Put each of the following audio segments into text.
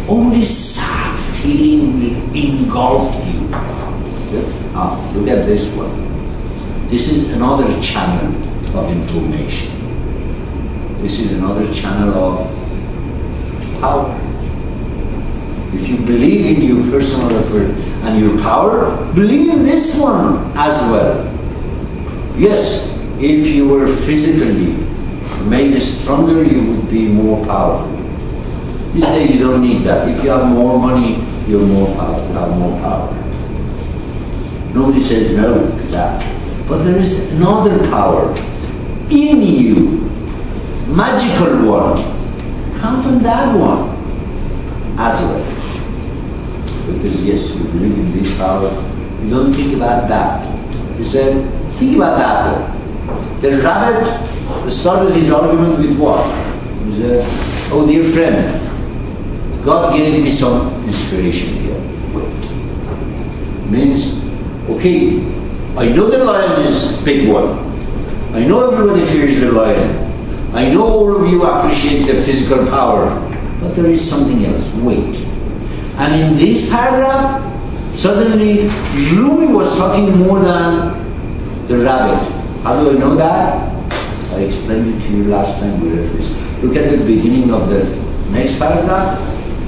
all this sad feeling will engulf you. Now, look at this one. This is another channel of information. This is another channel of power. If you believe in your personal effort and your power, believe in this one as well. Yes, if you were physically made stronger, you would be more powerful. This day you don't need that. If you have more money, you're more powerful. You have more power. Nobody says no to that. But there is another power in you, magical one. Count on that one as well. Because yes, you believe in this power. You don't think about that. You said, think about that one. The rabbit started his argument with what? He said, oh dear friend, God gave me some inspiration here. Wait. Means, okay, I know the lion is big one. I know everybody fears the lion. I know all of you appreciate the physical power. But there is something else. Wait. And in this paragraph, suddenly Rumi was talking more than the rabbit. How do I know that? I explained it to you last time we read this. Look at the beginning of the next paragraph.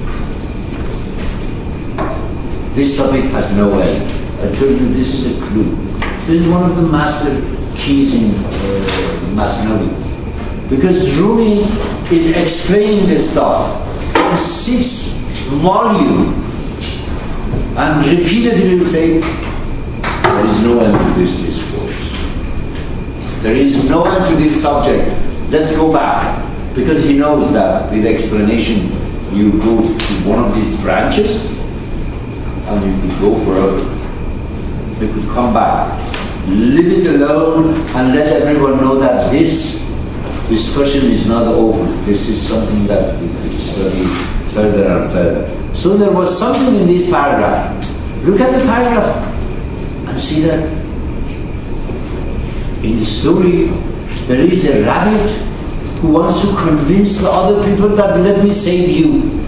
This topic has no end. I told you this is a clue. This is one of the master keys in Masnavi. Because Rumi is explaining this stuff in 6 volumes. And repeatedly he will say, there is no end to this discourse. There is no end to this subject. Let's go back. Because he knows that with explanation you go to one of these branches and you could go forever. You could come back, leave it alone and let everyone know that this discussion is not over. This is something that we could study further and further. So there was something in this paragraph. Look at the paragraph and see that in the story there is a rabbit who wants to convince the other people that let me save you.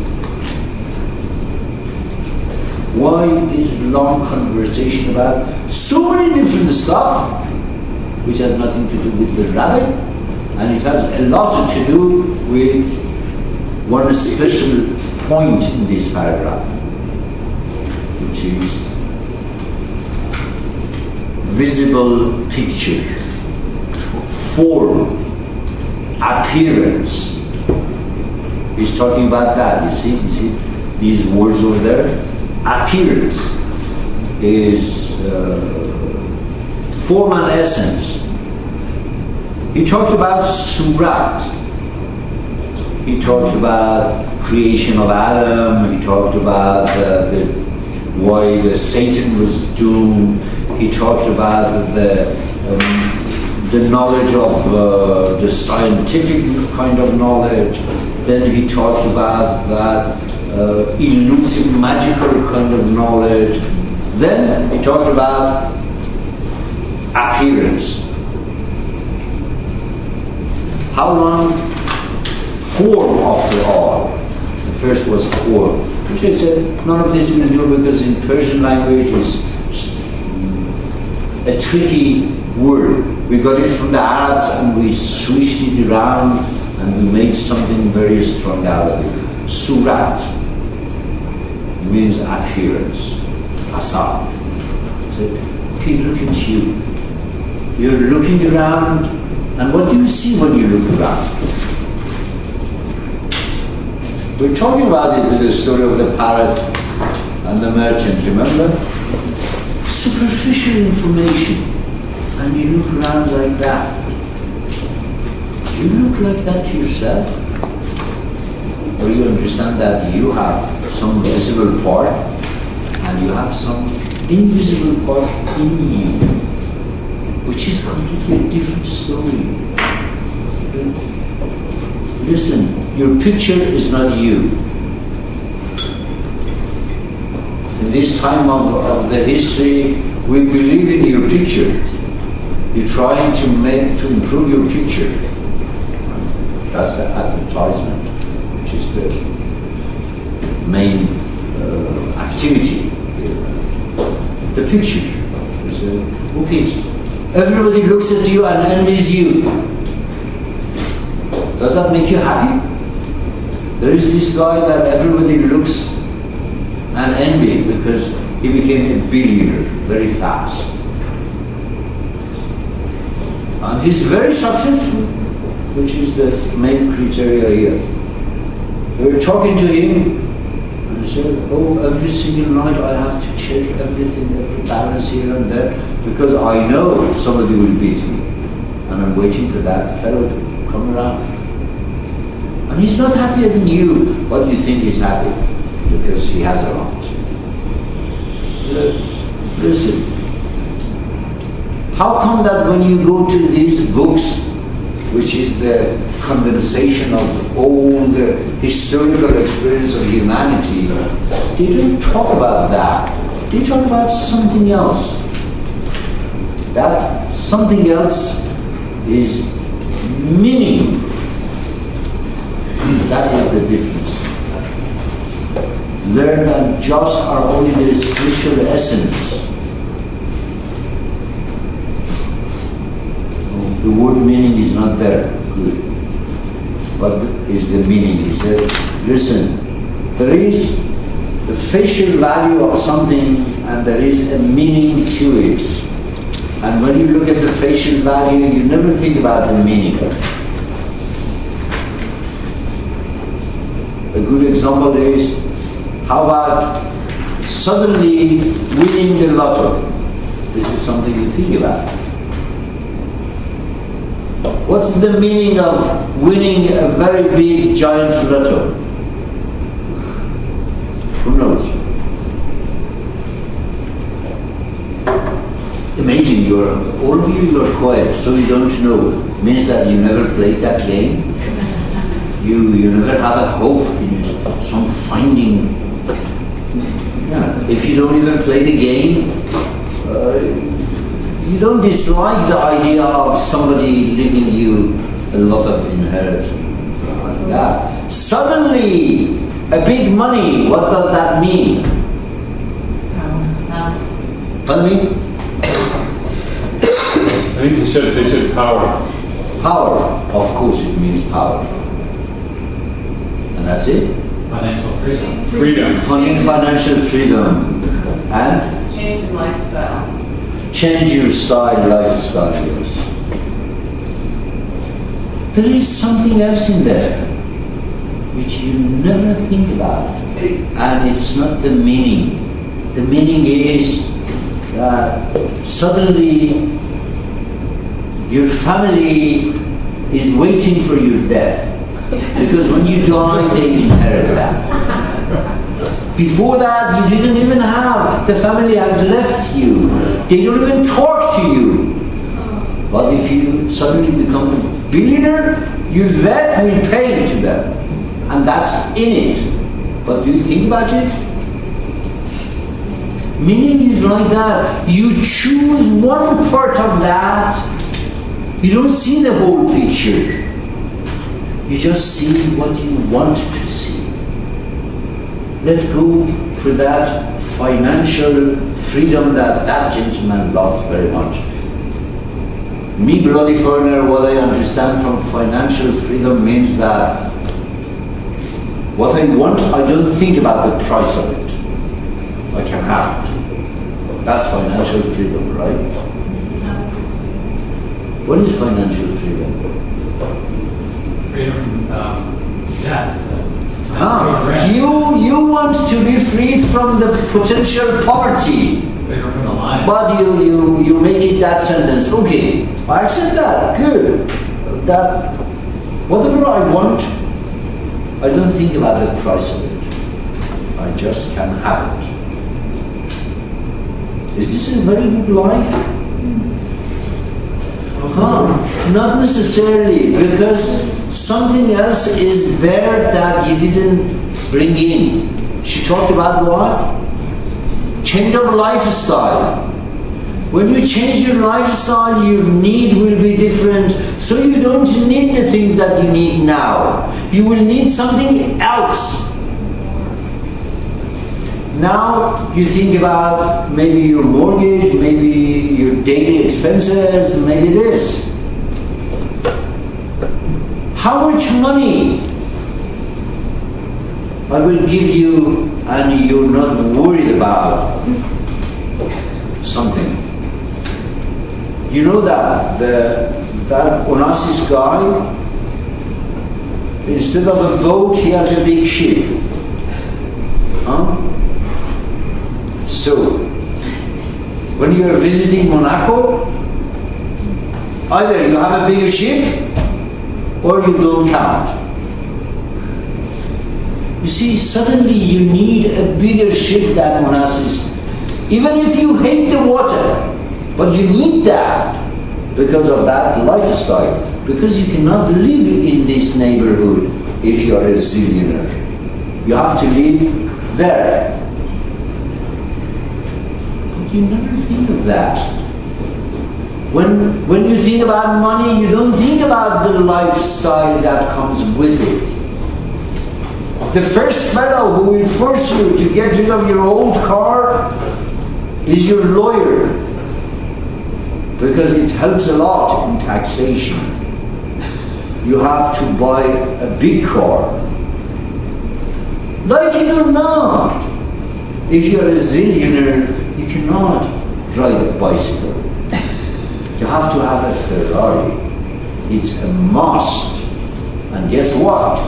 Why this long conversation about so many different stuff which has nothing to do with the rabbit, and it has a lot to do with one special point in this paragraph, which is visible picture, form, appearance. He's talking about that. You see these words over there. Appearance is form and essence. He talked about surat. He talked about creation of Adam. He talked about why the Satan was doomed. He talked about the knowledge of the scientific kind of knowledge. Then he talked about that elusive, magical kind of knowledge. Then he talked about appearance. How long? Form after all. The first was form. Which I said, none of this will do because in Persian language is a tricky word. We got it from the Arabs and we switched it around and we made something very strong out of it. Surat means appearance, facade. So, okay, look at you. You're looking around, and what do you see when you look around? We're talking about it with the story of the parrot and the merchant, remember? Superficial information, and you look around like that. Do you look like that to yourself? Or you understand that you have some visible part and you have some invisible part in you, which is completely a different story. Listen, your picture is not you. In this time of the history, we believe in your picture. You're trying to improve your picture. That's the advertisement, which is the main activity. The picture. Okay, everybody looks at you and envies you. Does that make you happy? There is this guy that everybody looks and envy because he became a billionaire very fast. And he's very successful, which is the main criteria here. We were talking to him and he said, oh, every single night I have to check everything, every balance here and there, because I know somebody will beat me. And I'm waiting for that fellow to come around. And he's not happier than you, but you think he's happy because he has a lot. Listen, how come that when you go to these books, which is the condensation of all the historical experience of humanity, they don't talk about that. They talk about something else. That something else is meaning. That is the difference. Learn and just are only the spiritual essence. The word meaning is not there. Good. What is the meaning? Is there? Listen, there is the facial value of something and there is a meaning to it. And when you look at the facial value, you never think about the meaning. A good example is, how about suddenly winning the lotto? This is something you think about. What's the meaning of winning a very big, giant lotto? Who knows? Imagine all of you are quiet, so you don't know. Means that you never played that game. You never have a hope in some finding. Yeah. If you don't even play the game, you don't dislike the idea of somebody leaving you a lot of inheritance. Like that. Suddenly, a big money, what does that mean? Pardon me? I think they said power. Power, of course it means power. And that's it? Financial freedom. Financial freedom. And? Change in lifestyle. Change your style, lifestyle, yes. There is something else in there which you never think about. And it's not the meaning. The meaning is that suddenly your family is waiting for your death. Because when you die, they inherit that. Before that, you didn't even have. The family has left you. They don't even talk to you. But if you suddenly become a billionaire, your debt will pay to them. And that's in it. But do you think about it? Meaning is like that. You choose one part of that. You don't see the whole picture. You just see what you want to see. Let go for that financial freedom that gentleman loves very much. Me, bloody foreigner, what I understand from financial freedom means that what I want, I don't think about the price of it. I can have it. That's financial freedom, right? What is financial freedom? Freedom from debts. You want to be freed from the potential poverty. Freedom from the line. But you make it that sentence. Okay, I accept that. Good. That whatever I want, I don't think about the price of it. I just can have it. Is this a very good life? Not necessarily, because something else is there that you didn't bring in. She talked about what? Change of lifestyle. When you change your lifestyle, your need will be different. So you don't need the things that you need now. You will need something else. Now you think about maybe your mortgage, maybe your daily expenses, maybe this. How much money I will give you and you're not worried about something? You know that that Onassis guy, instead of a boat, he has a big ship. Huh? So, when you are visiting Monaco, either you have a bigger ship or you don't count. You see, suddenly you need a bigger ship than Onassis. Even if you hate the water, but you need that because of that lifestyle. Because you cannot live in this neighborhood if you are a zillionaire. You have to live there. But you never think of that. When you think about money, you don't think about the lifestyle that comes with it. The first fellow who will force you to get rid of your old car is your lawyer, because it helps a lot in taxation. You have to buy a big car. Like it or not, if you're a zillionaire, you cannot ride a bicycle. You have to have a Ferrari. It's a must. And guess what?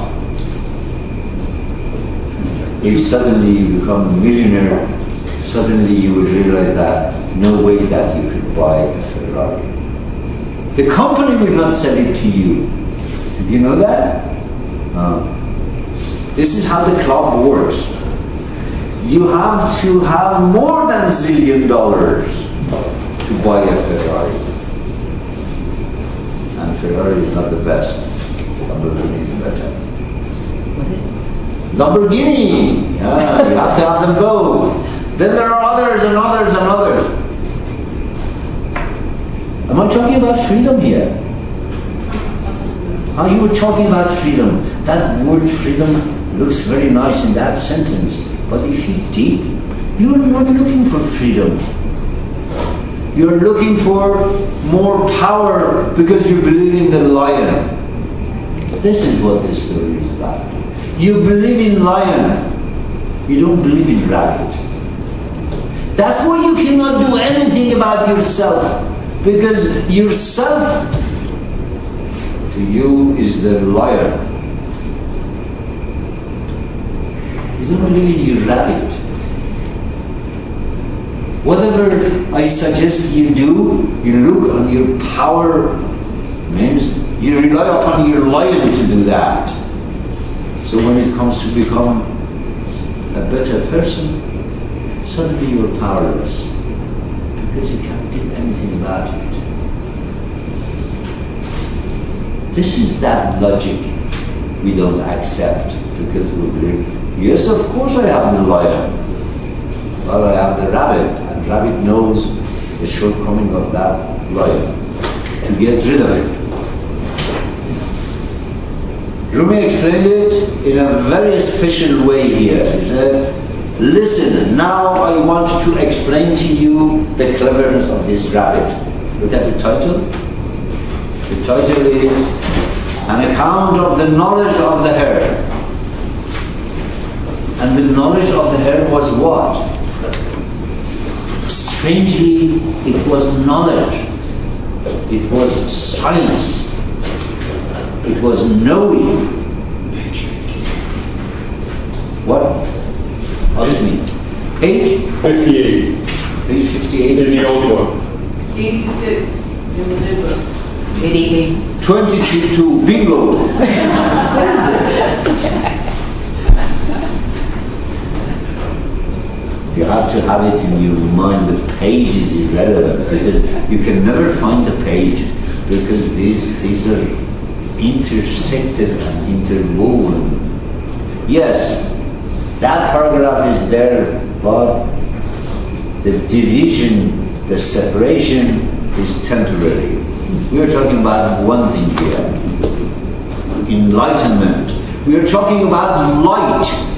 If suddenly you become a millionaire, suddenly you would realize that no way that you could buy a Ferrari. The company will not sell it to you. Did you know that? This is how the club works. You have to have more than $1 zillion to buy a Ferrari. And Ferrari is not the best. Lamborghini is better. Lamborghini! Yeah, you have to have them both. Then there are others and others and others. Am I talking about freedom here? You were talking about freedom. That word freedom looks very nice in that sentence. But if you dig, you're not looking for freedom. You're looking for more power because you believe in the lion. This is what this story is about. You believe in lion. You don't believe in rabbit. That's why you cannot do anything about yourself. Because yourself, to you, is the liar. You don't believe in your rabbit. Whatever I suggest you do, you look on your power, means you rely upon your lion to do that. So when it comes to become a better person, suddenly you're powerless because you can't do anything about it. This is that logic we don't accept because we believe, yes, of course I have the lion, but I have the rabbit, and rabbit knows the shortcoming of that lion to get rid of it. Rumi explained it in a very special way here. He said, listen, now I want to explain to you the cleverness of this rabbit. Look at the title. The title is An Account of the Knowledge of the Hare. And the knowledge of the hare was what? Strangely, it was knowledge. It was science. It was knowing. What? Ask me. Page? 58. Page 58. In the old book. 86 in the new book. 88. 22. Bingo. What is this? You have to have it in your mind. The page is irrelevant because you can never find the page because these are intersected and interwoven. Yes, that paragraph is there, but the division, the separation is temporary. We are talking about one thing here, enlightenment. We are talking about light.